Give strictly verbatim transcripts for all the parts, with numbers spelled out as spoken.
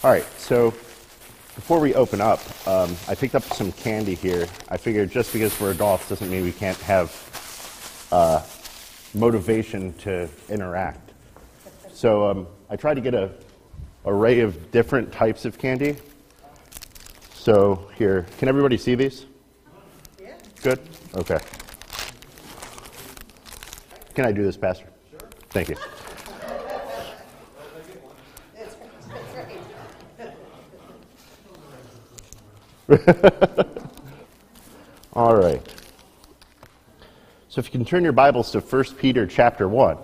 All right, so before we open up, um, I picked up some candy here. I figured just because we're adults doesn't mean we can't have uh, motivation to interact. So um, I tried to get a array of different types of candy. So here, can everybody see these? Yeah. Good? Okay. Can I do this, Pastor? Sure. Thank you. All right. So if you can turn your Bibles to First Peter chapter one.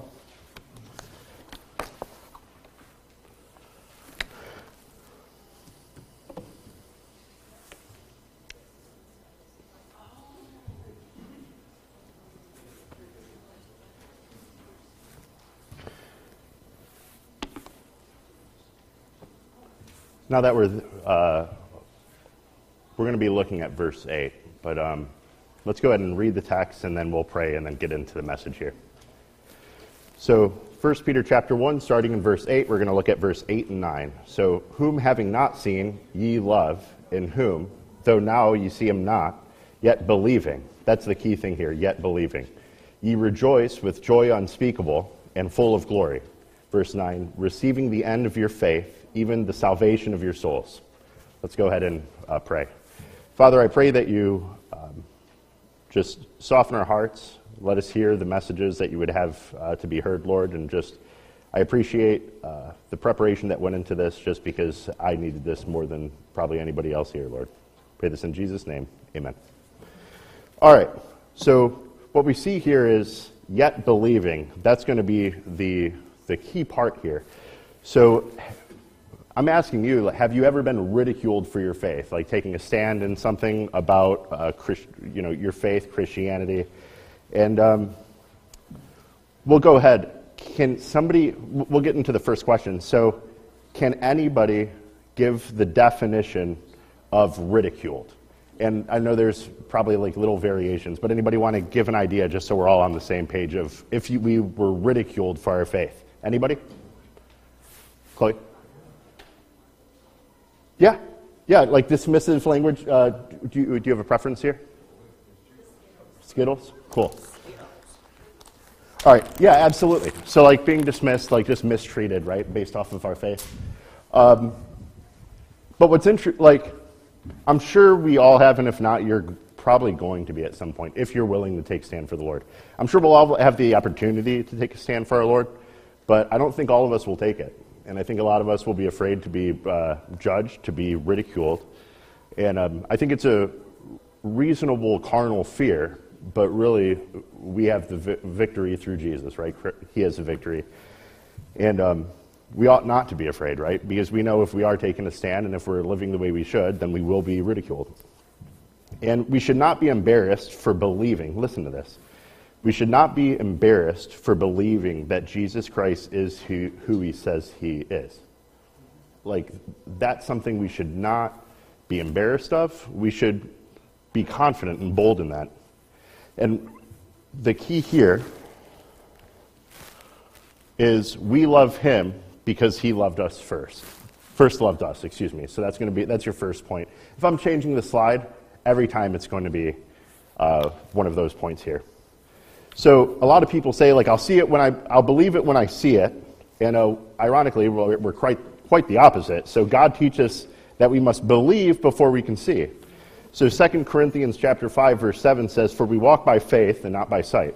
Now that we're uh, we're going to be looking at verse eight, but um, let's go ahead and read the text, and then we'll pray, and then get into the message here. So, First Peter chapter one, starting in verse eight, we're going to look at verse eight and nine. So, whom having not seen, ye love, in whom, though now ye see him not, yet believing. That's the key thing here, yet believing. Ye rejoice with joy unspeakable and full of glory. Verse nine, receiving the end of your faith, even the salvation of your souls. Let's go ahead and uh, pray. Father, I pray that you um, just soften our hearts. Let us hear the messages that you would have uh, to be heard, Lord. And just, I appreciate uh, the preparation that went into this, just because I needed this more than probably anybody else here, Lord. Pray this in Jesus' name. Amen. All right. So what we see here is yet believing. That's going to be the the key part here. So I'm asking you, have you ever been ridiculed for your faith, like taking a stand in something about, uh, Christ, you know, your faith, Christianity? And um, we'll go ahead. Can somebody? We'll get into the first question. So, can anybody give the definition of ridiculed? And I know there's probably like little variations, but anybody want to give an idea, just so we're all on the same page of if you, we were ridiculed for our faith? Anybody? Chloe? Yeah, yeah, like dismissive language. Uh, do, you, do you have a preference here? Skittles? Cool. All right, yeah, absolutely. So like being dismissed, like just mistreated, right, based off of our faith. Um, but what's interesting, like, I'm sure we all have, and if not, you're probably going to be at some point, if you're willing to take a stand for the Lord. I'm sure we'll all have the opportunity to take a stand for our Lord, but I don't think all of us will take it. And I think a lot of us will be afraid to be uh, judged, to be ridiculed. And um, I think it's a reasonable carnal fear, but really we have the vi- victory through Jesus, right? He has the victory. And um, we ought not to be afraid, right? Because we know if we are taking a stand and if we're living the way we should, then we will be ridiculed. And we should not be embarrassed for believing. Listen to this. We should not be embarrassed for believing that Jesus Christ is who, who he says he is. Like, that's something we should not be embarrassed of. We should be confident and bold in that. And the key here is we love him because he loved us first. First loved us, excuse me. So that's going to be, that's your first point. If I'm changing the slide, every time it's going to be uh, one of those points here. So a lot of people say, like, I'll see it when I, I'll believe it when I see it. And uh, ironically, we're, we're quite, quite the opposite. So God teaches that we must believe before we can see. So Second Corinthians chapter five, verse seven says, for we walk by faith and not by sight.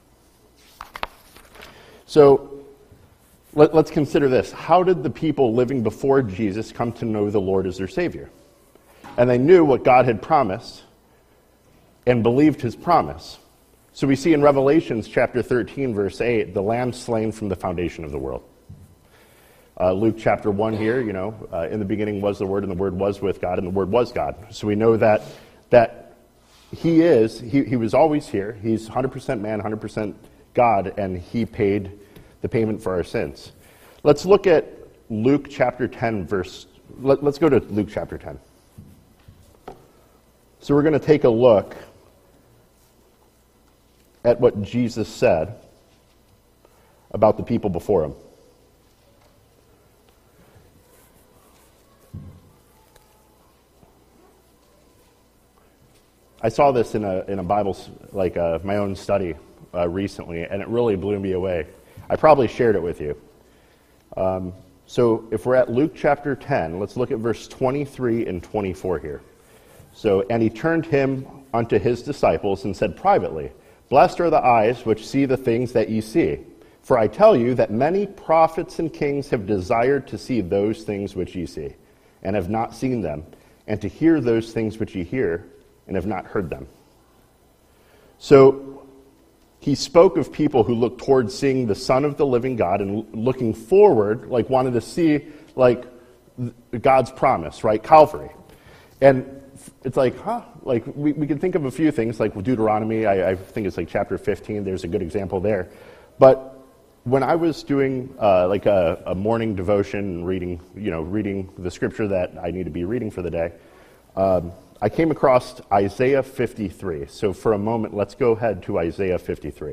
So let, let's consider this. How did the people living before Jesus come to know the Lord as their Savior? And they knew what God had promised and believed his promise. So we see in Revelations chapter thirteen, verse eight, the lamb slain from the foundation of the world. Uh, Luke chapter one here, you know, uh, in the beginning was the Word, and the Word was with God, and the Word was God. So we know that that he is, he, he was always here. He's one hundred percent man, one hundred percent God, and he paid the payment for our sins. Let's look at Luke chapter ten, verse, let, let's go to Luke chapter ten. So we're going to take a look at what Jesus said about the people before him. I saw this in a in a Bible, s- like uh, my own study uh, recently, and it really blew me away. I probably shared it with you. Um, so if we're at Luke chapter ten, let's look at verse twenty-three and twenty-four here. So, and he turned him unto his disciples and said privately, Blessed are the eyes which see the things that ye see. For I tell you that many prophets and kings have desired to see those things which ye see, and have not seen them, and to hear those things which ye hear, and have not heard them. So he spoke of people who looked towards seeing the Son of the living God and looking forward, like wanted to see like God's promise, right? Calvary. And it's like, huh? Like we, we can think of a few things, like Deuteronomy, I, I think it's like chapter fifteen, there's a good example there. But when I was doing uh, like a, a morning devotion and reading, you know, reading the scripture that I need to be reading for the day, um, I came across Isaiah fifty-three. So for a moment, let's go ahead to Isaiah fifty-three.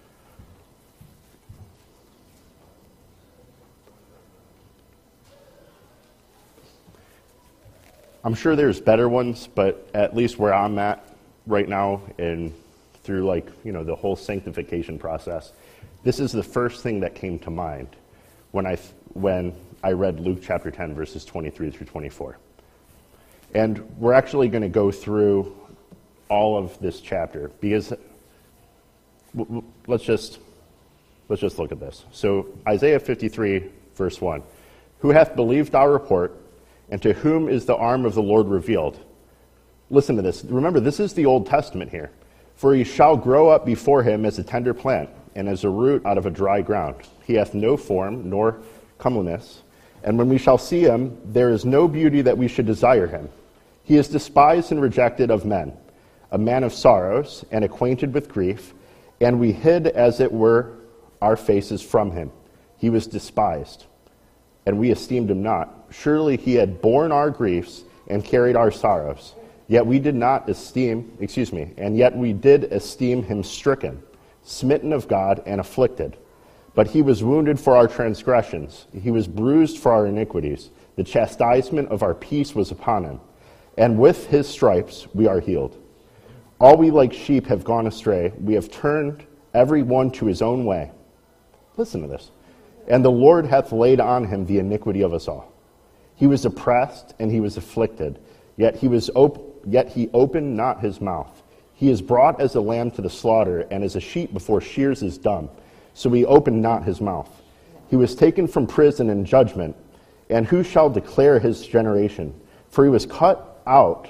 I'm sure there's better ones, but at least where I'm at right now and through like, you know, the whole sanctification process, this is the first thing that came to mind when I when I read Luke chapter ten, verses twenty-three through twenty-four. And we're actually going to go through all of this chapter because let's just let's just look at this. So Isaiah fifty-three, verse one. Who hath believed our report, and to whom is the arm of the Lord revealed? Listen to this. Remember, this is the Old Testament here. For he shall grow up before him as a tender plant, and as a root out of a dry ground. He hath no form, nor comeliness. And when we shall see him, there is no beauty that we should desire him. He is despised and rejected of men, a man of sorrows, and acquainted with grief, and we hid, as it were, our faces from him. He was despised, and we esteemed him not. Surely he had borne our griefs and carried our sorrows. Yet we did not esteem, excuse me, and yet we did esteem him stricken, smitten of God, and afflicted. But he was wounded for our transgressions. He was bruised for our iniquities. The chastisement of our peace was upon him. And with his stripes we are healed. All we like sheep have gone astray. We have turned every one to his own way. Listen to this. And the Lord hath laid on him the iniquity of us all. He was oppressed and he was afflicted, yet he was op- yet he opened not his mouth. He is brought as a lamb to the slaughter, and as a sheep before shears is dumb. So he opened not his mouth. He was taken from prison and judgment, and who shall declare his generation? For he was cut out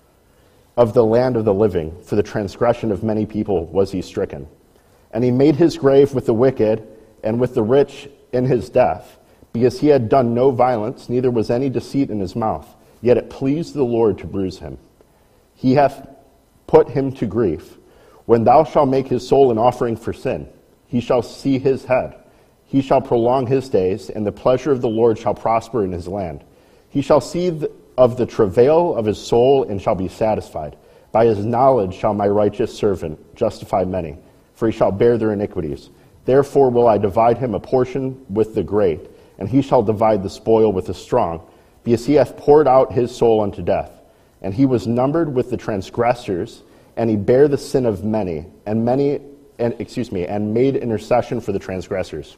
of the land of the living. For the transgression of many people was he stricken. And he made his grave with the wicked, and with the rich in his death, because he had done no violence, neither was any deceit in his mouth. Yet it pleased the Lord to bruise him. He hath put him to grief. When thou shalt make his soul an offering for sin, he shall see his head. He shall prolong his days, and the pleasure of the Lord shall prosper in his land. He shall see the, of the travail of his soul, and shall be satisfied. By his knowledge shall my righteous servant justify many, for he shall bear their iniquities. Therefore will I divide him a portion with the great, and he shall divide the spoil with the strong, because he hath poured out his soul unto death. And he was numbered with the transgressors, and he bare the sin of many, and many, and excuse me, and made intercession for the transgressors.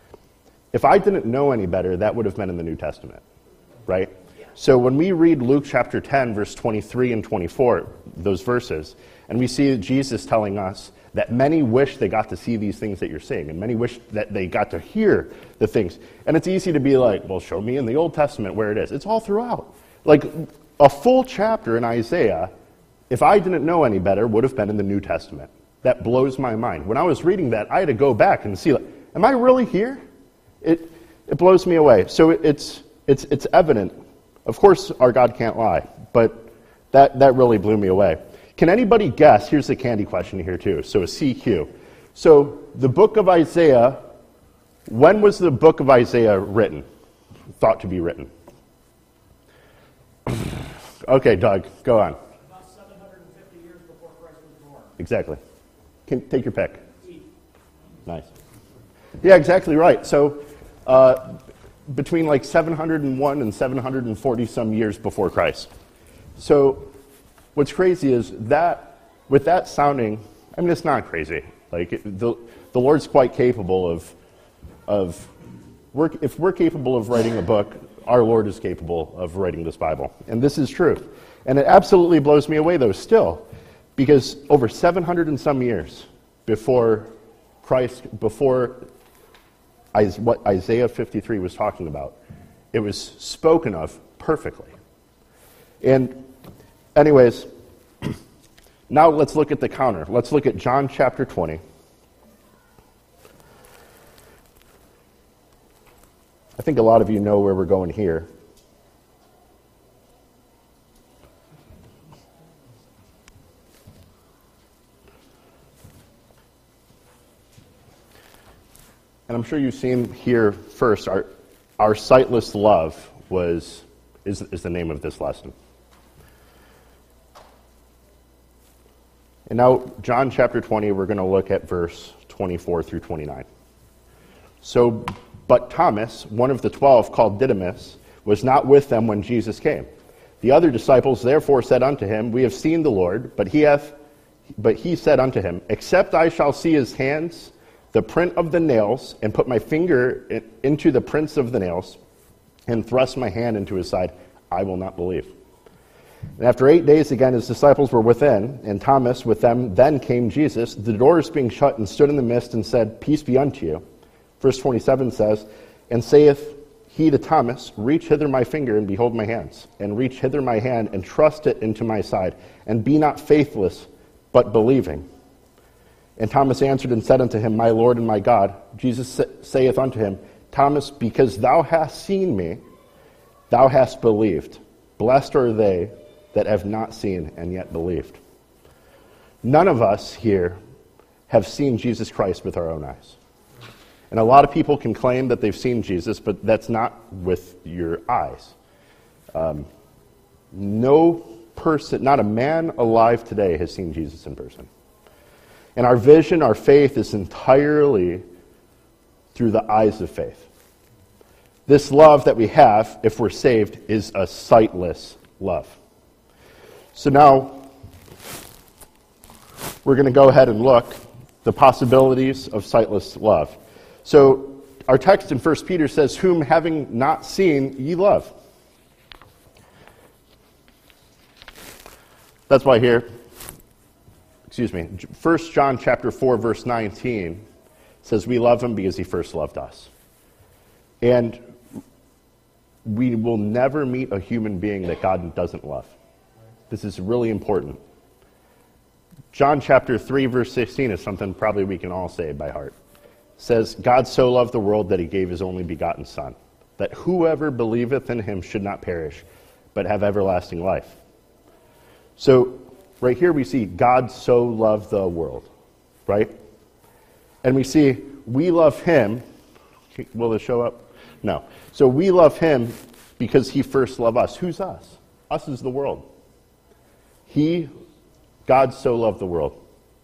If I didn't know any better, that would have been in the New Testament, right? So when we read Luke chapter ten, verse twenty-three and twenty-four, those verses, and we see Jesus telling us that many wish they got to see these things that you're seeing, and many wish that they got to hear the things. And it's easy to be like, well, show me in the Old Testament where it is. It's all throughout. Like, a full chapter in Isaiah, if I didn't know any better, would have been in the New Testament. That blows my mind. When I was reading that, I had to go back and see, like, am I really here? It it blows me away. So it, it's it's it's evident. Of course, our God can't lie, but that, that really blew me away. Can anybody guess? Here's the candy question here, too. So a C Q. So the book of Isaiah, when was the book of Isaiah written? Thought to be written? Okay, Doug, go on. About seven hundred fifty years before Christ was born. Exactly. Can, take your pick. E. Nice. Yeah, exactly right. So uh, between like seven hundred one and seven hundred forty some years before Christ. So what's crazy is that, with that sounding, I mean, it's not crazy. Like, it, the, the Lord's quite capable of, of we're, if we're capable of writing a book, our Lord is capable of writing this Bible. And this is true. And it absolutely blows me away, though, still, because over seven hundred and some years before Christ, before Is what Isaiah fifty-three was talking about, it was spoken of perfectly. And anyways, now let's look at the counter. Let's look at John chapter twenty. I think a lot of you know where we're going here. And I'm sure you've seen here first, our, our sightless love was is, is the name of this lesson. And now, John chapter twenty, we're going to look at verse twenty-four through twenty-nine. So, but Thomas, one of the twelve, called Didymus, was not with them when Jesus came. The other disciples therefore said unto him, We have seen the Lord. But he hath, but he said unto him, Except I shall see his hands, the print of the nails, and put my finger into the prints of the nails, and thrust my hand into his side, I will not believe. And after eight days again his disciples were within, and Thomas with them. Then came Jesus, the doors being shut, and stood in the midst, and said, Peace be unto you. Verse twenty-seven says, And saith he to Thomas, Reach hither my finger, and behold my hands, and reach hither my hand, and trust it into my side, and be not faithless, but believing. And Thomas answered and said unto him, My Lord and my God. Jesus saith unto him, Thomas, because thou hast seen me, thou hast believed. Blessed are they that have not seen and yet believed. None of us here have seen Jesus Christ with our own eyes. And a lot of people can claim that they've seen Jesus, but that's not with your eyes. Um, no person, not a man alive today has seen Jesus in person. And our vision, our faith is entirely through the eyes of faith. This love that we have, if we're saved, is a sightless love. So now, we're going to go ahead and look the possibilities of sightless love. So, our text in First Peter says, Whom having not seen, ye love. That's why here, excuse me, First John chapter four, verse nineteen says we love him because he first loved us. And we will never meet a human being that God doesn't love. This is really important. John chapter three, verse sixteen is something probably we can all say by heart. It says, God so loved the world that he gave his only begotten Son, that whoever believeth in him should not perish, but have everlasting life. So, right here we see God so loved the world, right? And we see we love him. Will it show up? No. So we love him because he first loved us. Who's us? Us is the world. He, God so loved the world.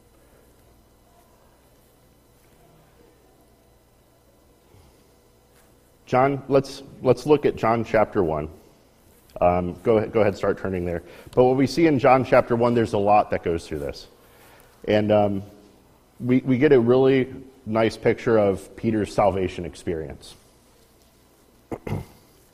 John, let's let's look at John chapter one. Um, go ahead, go ahead, start turning there. But what we see in John chapter one, there's a lot that goes through this, and um, we we get a really nice picture of Peter's salvation experience. And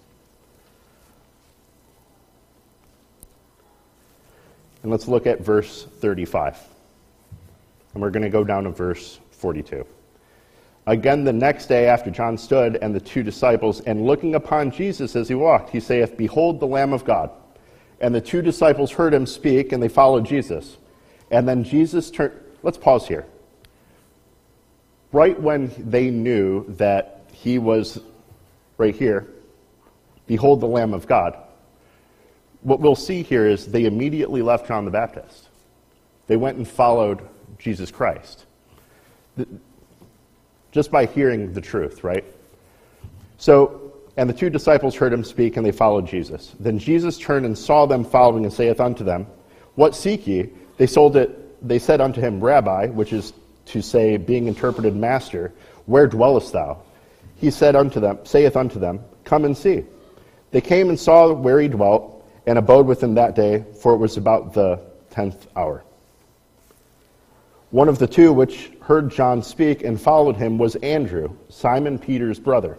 let's look at verse thirty-five, and we're going to go down to verse forty-two. Again, the next day after John stood and the two disciples, and looking upon Jesus as he walked, he saith, Behold the Lamb of God. And the two disciples heard him speak, and they followed Jesus. And then Jesus turned, let's pause here. Right when they knew that he was right here, Behold the Lamb of God, what we'll see here is they immediately left John the Baptist. They went and followed Jesus Christ. The, Just by hearing the truth, right? So, and the two disciples heard him speak, and they followed Jesus. Then Jesus turned and saw them following, and saith unto them, What seek ye? They sold it. They said unto him, Rabbi, which is to say, being interpreted, Master, where dwellest thou? He said unto them, saith unto them, Come and see. They came and saw where he dwelt, and abode with him that day, for it was about the tenth hour. One of the two which heard John speak and followed him was Andrew, Simon Peter's brother.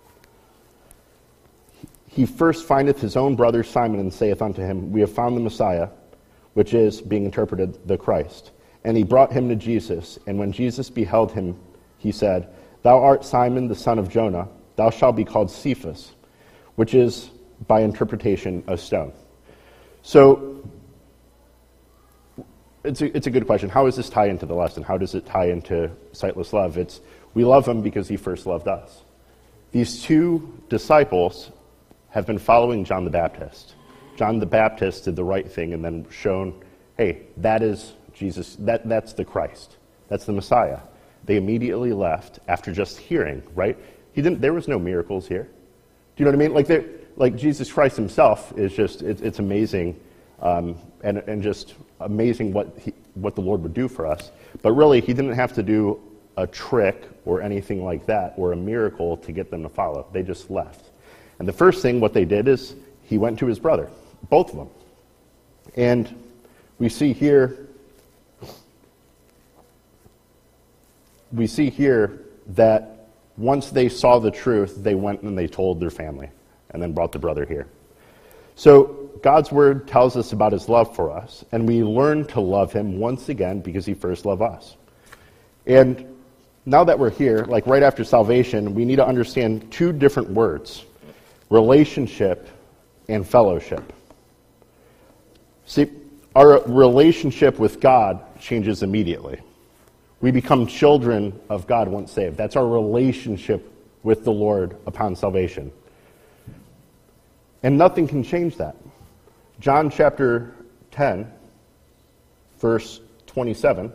He first findeth his own brother Simon, and saith unto him, We have found the Messiah, which is, being interpreted, the Christ. And he brought him to Jesus, and when Jesus beheld him, he said, Thou art Simon, the son of Jonah, thou shalt be called Cephas, which is, by interpretation, a stone. So, it's a, it's a good question. How does this tie into the lesson? How does it tie into sightless love? It's, we love him because he first loved us. These two disciples have been following John the Baptist. John the Baptist did the right thing and then shown, hey, that is Jesus, that, that's the Christ. That's the Messiah. They immediately left after just hearing, right? He didn't. There was no miracles here. Do you know what I mean? Like, like Jesus Christ himself is just, it, it's amazing, um, and, and just amazing what, he, what the Lord would do for us. But really, he didn't have to do a trick or anything like that or a miracle to get them to follow. They just left. And the first thing, what they did is he went to his brother, both of them. And we see here, we see here that once they saw the truth, they went and they told their family and then brought the brother here. So God's word tells us about his love for us, and we learn to love him once again because he first loved us. And now that we're here, like right after salvation, we need to understand two different words: relationship and fellowship. See, our relationship with God changes immediately. We become children of God once saved. That's our relationship with the Lord upon salvation. And nothing can change that. John chapter ten, verse twenty-seven,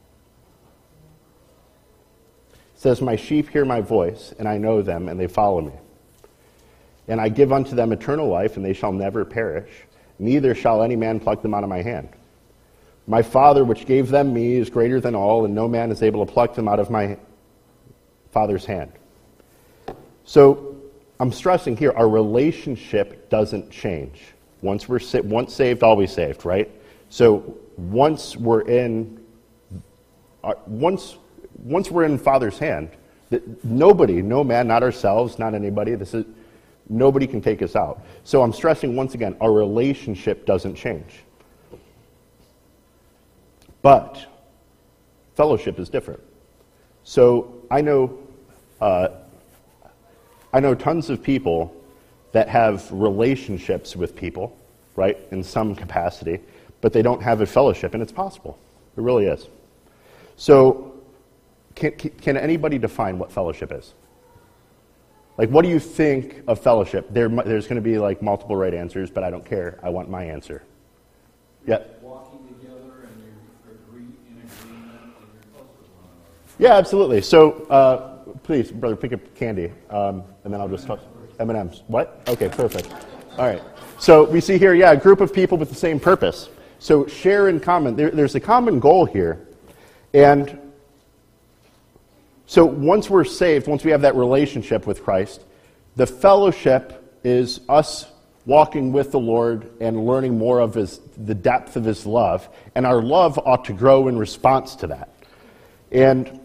says, My sheep hear my voice, and I know them, and they follow me. And I give unto them eternal life, and they shall never perish, neither shall any man pluck them out of my hand. My Father, which gave them me, is greater than all, and no man is able to pluck them out of my Father's hand. So, I'm stressing here, our relationship doesn't change. Once we're sa- once saved, always saved, right? So, once we're in, uh, once once we're in Father's hand, that nobody, no man, not ourselves, not anybody, this is nobody can take us out. So, I'm stressing once again, our relationship doesn't change. But fellowship is different. So I know, uh, I know tons of people that have relationships with people, right, in some capacity, but they don't have a fellowship, and it's possible. It really is. So can, can anybody define what fellowship is? Like, what do you think of fellowship? There, there's going to be like multiple right answers, but I don't care. I want my answer. Yeah. Yeah, absolutely. So, uh, please, brother, pick up candy, um, and then I'll just talk. M and M's. What? Okay, perfect. All right. So we see here, yeah, a group of people with the same purpose. So share in common. There, there's a common goal here. And so once we're saved, once we have that relationship with Christ, the fellowship is us walking with the Lord and learning more of his, the depth of his love. And our love ought to grow in response to that. And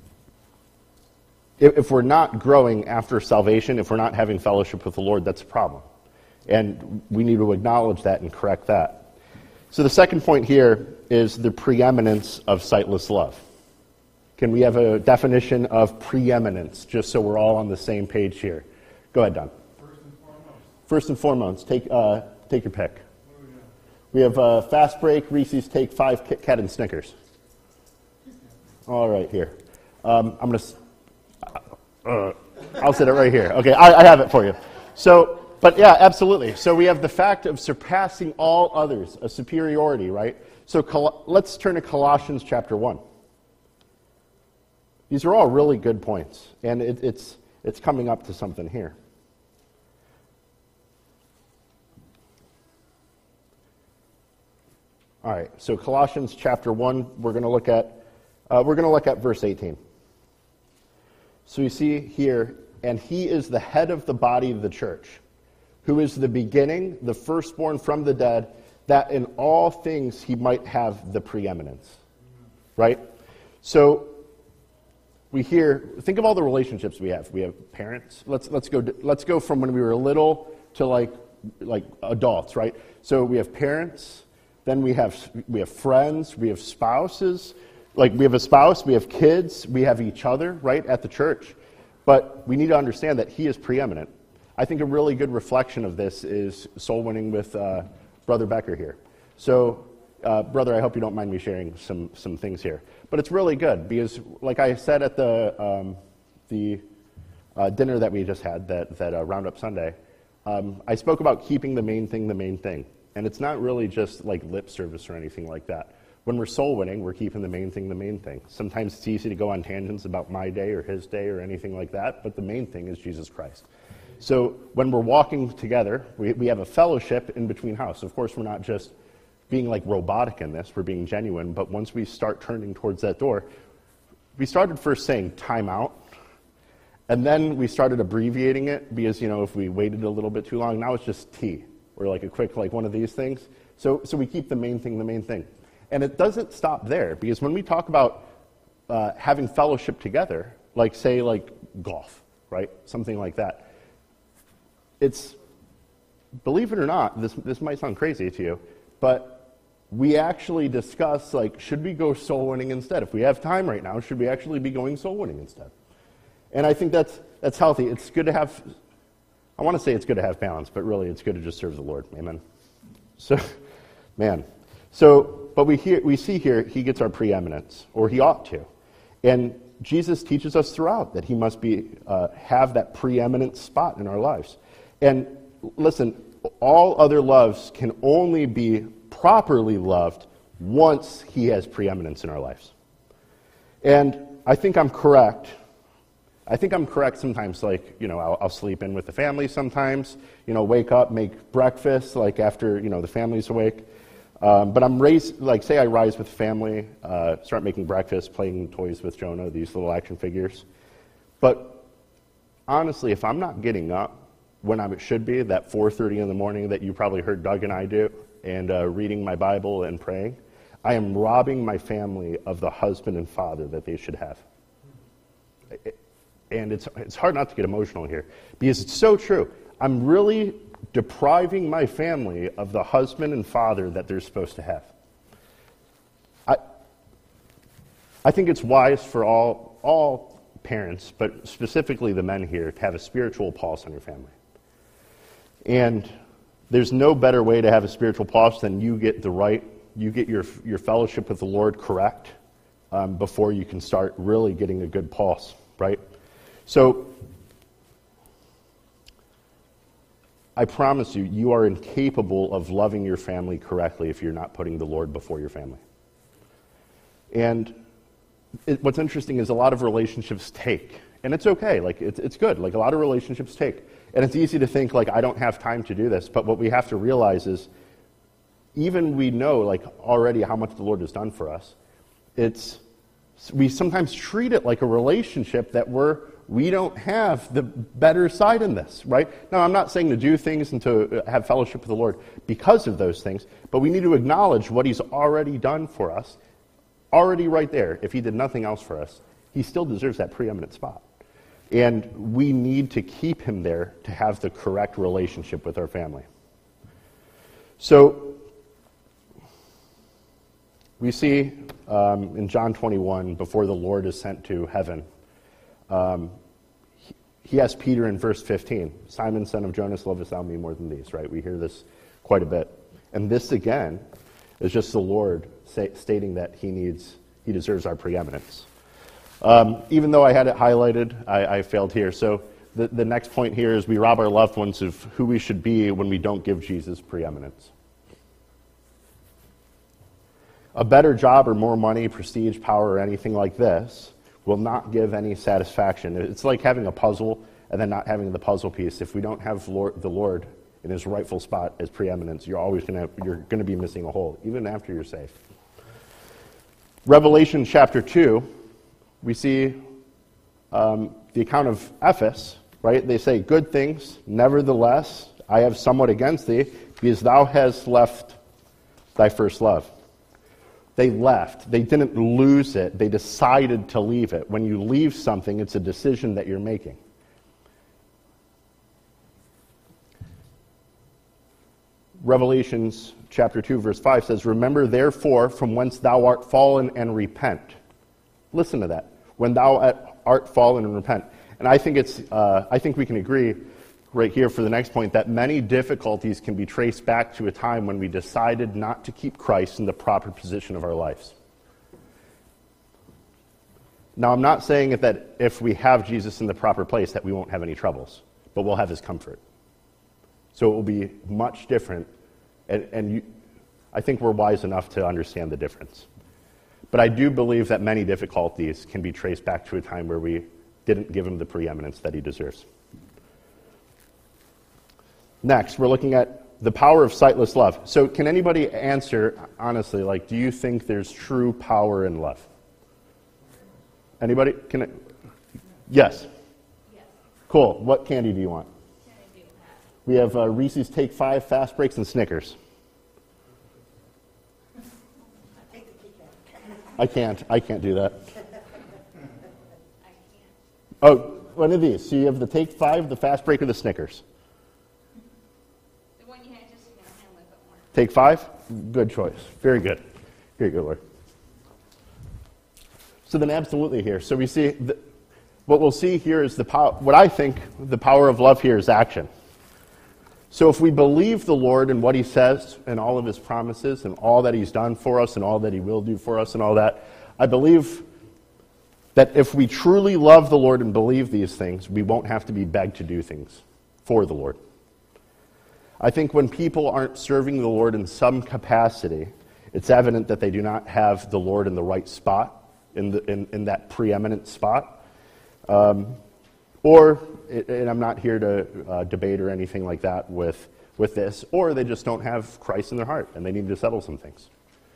if we're not growing after salvation, if we're not having fellowship with the Lord, that's a problem. And we need to acknowledge that and correct that. So the second point here is the preeminence of sightless love. Can we have a definition of preeminence, just so we're all on the same page here? Go ahead, Don. First and foremost. First and foremost, take uh, take your pick. What do we got? We have uh, Fast Break, Reese's Take Five, Kit Kat, and Snickers. All right, here. Um, I'm going to... Uh, I'll set it right here. Okay, I, I have it for you. So, but yeah, absolutely. So we have the fact of surpassing all others, a superiority, right? So Col- let's turn to Colossians chapter one. These are all really good points, and it, it's it's coming up to something here. All right, so Colossians chapter one, we're going to look at uh, we're going to look at verse eighteen. So you see here, and he is the head of the body of the church, who is the beginning, the firstborn from the dead, that in all things he might have the preeminence. Right? So we hear, think of all the relationships we have. We have parents. Let's let's go let's go from when we were little to like like adults, right? So we have parents, then we have we have friends, we have spouses. Like we have a spouse, we have kids, we have each other, right, at the church. But we need to understand that he is preeminent. I think a really good reflection of this is soul winning with uh, Brother Becker here. So, uh, brother, I hope you don't mind me sharing some some things here. But it's really good because, like I said at the um, the uh, dinner that we just had, that that uh, Roundup Sunday, um, I spoke about keeping the main thing the main thing, and it's not really just like lip service or anything like that. When we're soul winning, we're keeping the main thing the main thing. Sometimes it's easy to go on tangents about my day or his day or anything like that, but the main thing is Jesus Christ. So when we're walking together, we, we have a fellowship in between house. Of course, we're not just being like robotic in this, we're being genuine, but once we start turning towards that door, we started first saying time out, and then we started abbreviating it because, you know, if we waited a little bit too long, now it's just T, or like a quick, like one of these things. So, so we keep the main thing the main thing. And it doesn't stop there, because when we talk about uh, having fellowship together, like say like golf, right, something like that, it's, believe it or not, this this might sound crazy to you, but we actually discuss, like, should we go soul winning instead? If we have time right now, should we actually be going soul winning instead? And I think that's that's healthy. It's good to have, I want to say it's good to have balance, but really it's good to just serve the Lord. Amen. So, man. So, but we hear, we see here he gets our preeminence, or he ought to. And Jesus teaches us throughout that he must be uh, have that preeminent spot in our lives. And listen, all other loves can only be properly loved once he has preeminence in our lives. And I think I'm correct. I think I'm correct sometimes, like, you know, I'll, I'll sleep in with the family sometimes, you know, wake up, make breakfast, like after, you know, the family's awake. Um, but I'm raised, like, say I rise with family, uh, start making breakfast, playing toys with Jonah, these little action figures. But honestly, if I'm not getting up when I should be, that four thirty in the morning that you probably heard Doug and I do, and uh, reading my Bible and praying, I am robbing my family of the husband and father that they should have. And it's it's hard not to get emotional here, because it's so true. I'm really depriving my family of the husband and father that they're supposed to have. I I think it's wise for all all parents, but specifically the men here, to have a spiritual pulse on your family. And there's no better way to have a spiritual pulse than you get the right, you get your your fellowship with the Lord correct um, before you can start really getting a good pulse, right? So I promise you, you are incapable of loving your family correctly if you're not putting the Lord before your family. And it, what's interesting is a lot of relationships take, and it's okay, like it's it's good, like a lot of relationships take. And it's easy to think, like, I don't have time to do this, but what we have to realize is, even we know, like, already how much the Lord has done for us, it's, we sometimes treat it like a relationship that we're, we don't have the better side in this, right? Now, I'm not saying to do things and to have fellowship with the Lord because of those things, but we need to acknowledge what he's already done for us, already right there. If he did nothing else for us, he still deserves that preeminent spot. And we need to keep him there to have the correct relationship with our family. So, we see um, in John twenty-one, before the Lord is sent to heaven, um, he, he asked Peter in verse fifteen, Simon, son of Jonas, lovest thou me more than these, right? We hear this quite a bit. And this, again, is just the Lord say, stating that he needs, he deserves our preeminence. Um, even though I had it highlighted, I, I failed here. So the, the next point here is we rob our loved ones of who we should be when we don't give Jesus preeminence. A better job or more money, prestige, power, or anything like this will not give any satisfaction. It's like having a puzzle and then not having the puzzle piece. If we don't have Lord, the Lord in his rightful spot as preeminence, you're always going to you're going to be missing a hole, even after you're safe. Revelation chapter two. We see um, the account of Ephesus, right? They say good things, nevertheless, I have somewhat against thee, because thou hast left thy first love. They left. They didn't lose it. They decided to leave it. When you leave something, it's a decision that you're making. Revelations chapter two, verse five says, remember therefore from whence thou art fallen and repent. Listen to that. When thou art fallen and repent. And I think it's. Uh, I think we can agree right here for the next point that many difficulties can be traced back to a time when we decided not to keep Christ in the proper position of our lives. Now, I'm not saying that if we have Jesus in the proper place that we won't have any troubles, but we'll have his comfort. So it will be much different, and, and you, I think we're wise enough to understand the difference. But I do believe that many difficulties can be traced back to a time where we didn't give him the preeminence that he deserves. Next, we're looking at the power of sightless love. So can anybody answer, honestly, like, do you think there's true power in love? Anybody? Can I? Yes. Yes. Cool. What candy do you want? We have uh, Reese's Take Five, Fast Breaks, and Snickers. I can't. I can't do that. I can't. Oh, one of these. So you have the Take Five, the Fast Break, or the Snickers? The one you had just, you know, hand a little bit more. Take Five? Good choice. Very good. Very good, Lord. So then absolutely here. So we see, the, what we'll see here is the power, what I think the power of love here is action. So if we believe the Lord and what he says and all of his promises and all that he's done for us and all that he will do for us and all that, I believe that if we truly love the Lord and believe these things, we won't have to be begged to do things for the Lord. I think when people aren't serving the Lord in some capacity, it's evident that they do not have the Lord in the right spot, in, the, in, in that preeminent spot. Um, or, and I'm not here to uh, debate or anything like that with, with this, or they just don't have Christ in their heart and they need to settle some things.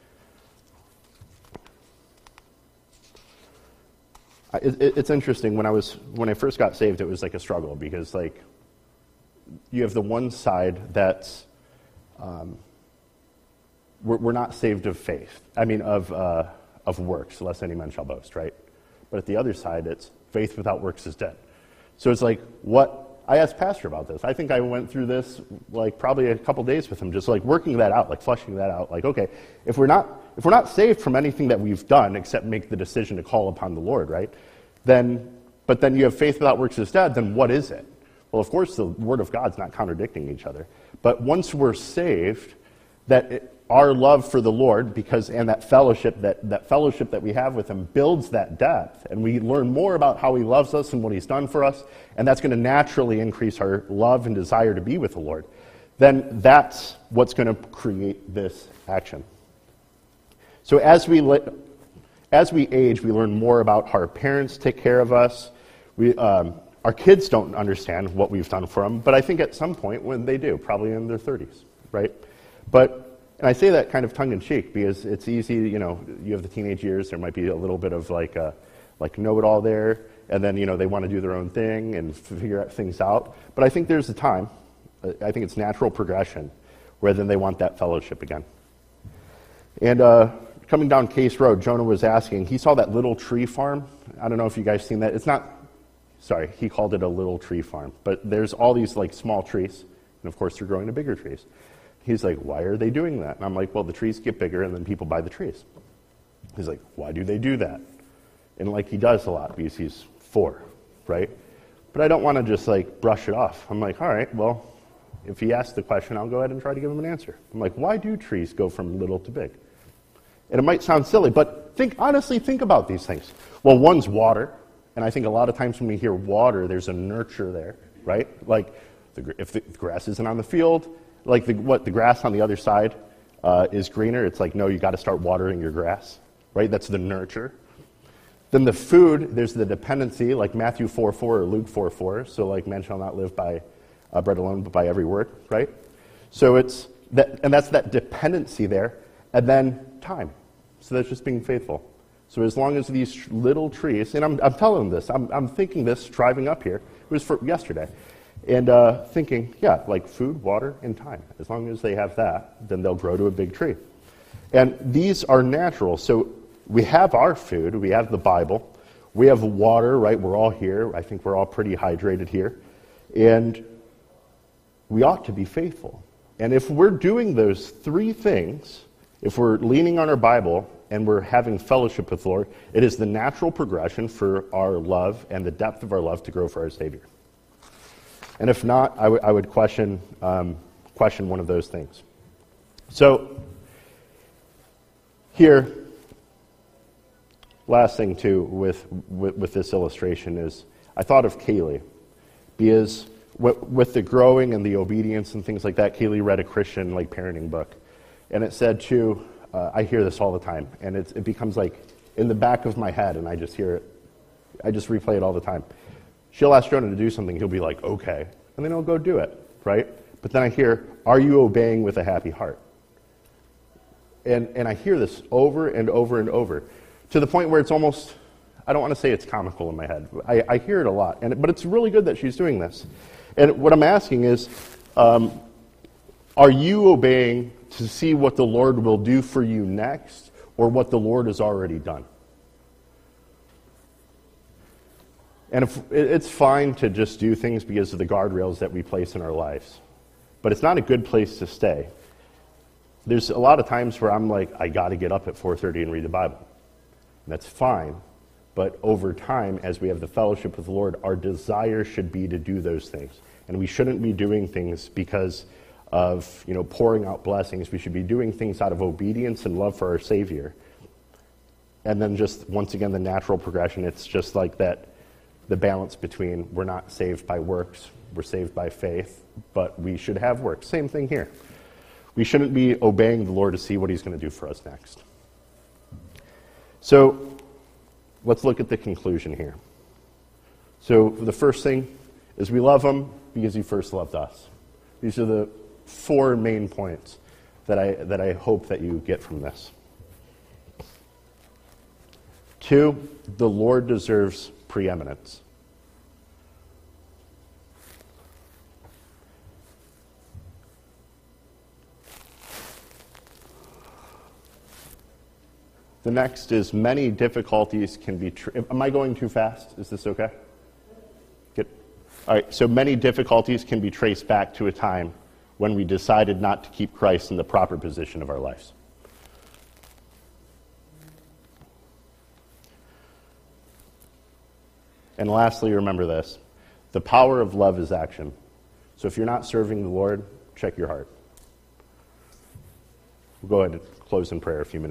It, it, it's interesting, when I was when I first got saved, it was like a struggle because like you have the one side that's um, we're, we're not saved of faith. I mean of uh, of works, lest any man shall boast, right? But at the other side, it's faith without works is dead. So it's like, what, I asked Pastor about this. I think I went through this, like, probably a couple days with him, just, like, working that out, like, fleshing that out. Like, okay, if we're not if we're not saved from anything that we've done except make the decision to call upon the Lord, right, then, but then you have faith without works is dead, then what is it? Well, of course, the Word of God's not contradicting each other. But once we're saved, that it, our love for the Lord, because and that fellowship that, that fellowship that we have with him builds that depth, and we learn more about how he loves us and what he's done for us, and that's going to naturally increase our love and desire to be with the Lord. Then that's what's going to create this action. So as we as we age, we learn more about how our parents take care of us. We um, our kids don't understand what we've done for them, but I think at some point when they do, probably in their thirties, right? But and I say that kind of tongue-in-cheek because it's easy, you know, you have the teenage years, there might be a little bit of like a, like know-it-all there, and then, you know, they want to do their own thing and figure things out. But I think there's a time, I think it's natural progression, where then they want that fellowship again. And uh, coming down Case Road, Jonah was asking, he saw that little tree farm. I don't know if you guys seen that. It's not, sorry, he called it a little tree farm. But there's all these like small trees, and of course they're growing to bigger trees. He's like, why are they doing that? And I'm like, well, the trees get bigger and then people buy the trees. He's like, why do they do that? And like he does a lot because he's four, right? But I don't want to just like brush it off. I'm like, all right, well, if he asks the question, I'll go ahead and try to give him an answer. I'm like, why do trees go from little to big? And it might sound silly, but think honestly, think about these things. Well, one's water, and I think a lot of times when we hear water, there's a nurture there, right? Like the, if the grass isn't on the field, like the, what the grass on the other side uh, is greener. It's like, no, you got to start watering your grass, right? That's the nurture. Then the food, there's the dependency, like Matthew four four or Luke four four. So like, man shall not live by uh, bread alone, but by every word, right? So it's that, and that's that dependency there. And then time. So that's just being faithful. So as long as these little trees, and I'm, I'm telling them this, I'm, I'm thinking this driving up here. It was for yesterday. And uh, thinking, yeah, like food, water, and time. As long as they have that, then they'll grow to a big tree. And these are natural. So we have our food, we have the Bible, we have water, right? We're all here. I think we're all pretty hydrated here. And we ought to be faithful. And if we're doing those three things, if we're leaning on our Bible and we're having fellowship with the Lord, it is the natural progression for our love and the depth of our love to grow for our Savior. And if not, I, w- I would question um, question one of those things. So, here, last thing too with, with, with this illustration is, I thought of Kaylee, because w- with the growing and the obedience and things like that, Kaylee read a Christian like parenting book, and it said too, uh, I hear this all the time, and it's, it becomes like in the back of my head, and I just hear it, I just replay it all the time. She'll ask Jonah to do something, he'll be like, okay, and then he'll go do it, right? But then I hear, are you obeying with a happy heart? And and I hear this over and over and over, to the point where it's almost, I don't want to say it's comical in my head. I, I hear it a lot, and but it's really good that she's doing this. And what I'm asking is, um, are you obeying to see what the Lord will do for you next, or what the Lord has already done? And if, it's fine to just do things because of the guardrails that we place in our lives, but it's not a good place to stay. There's a lot of times where I'm like, I got to get up at four thirty and read the Bible. And that's fine, but over time, as we have the fellowship with the Lord, our desire should be to do those things. And we shouldn't be doing things because of, you know, pouring out blessings. We should be doing things out of obedience and love for our Savior. And then just, once again, the natural progression, it's just like that, the balance between we're not saved by works, we're saved by faith, but we should have works. Same thing here. We shouldn't be obeying the Lord to see what he's going to do for us next. So let's look at the conclusion here. So the first thing is we love him because he first loved us. These are the four main points that I that I hope that you get from this. Two, the Lord deserves preeminence. The next is many difficulties can be... Tr- Am I going too fast? Is this okay? Good. All right, so many difficulties can be traced back to a time when we decided not to keep Christ in the proper position of our lives. And lastly, remember this. The power of love is action. So if you're not serving the Lord, check your heart. We'll go ahead and close in prayer a few minutes.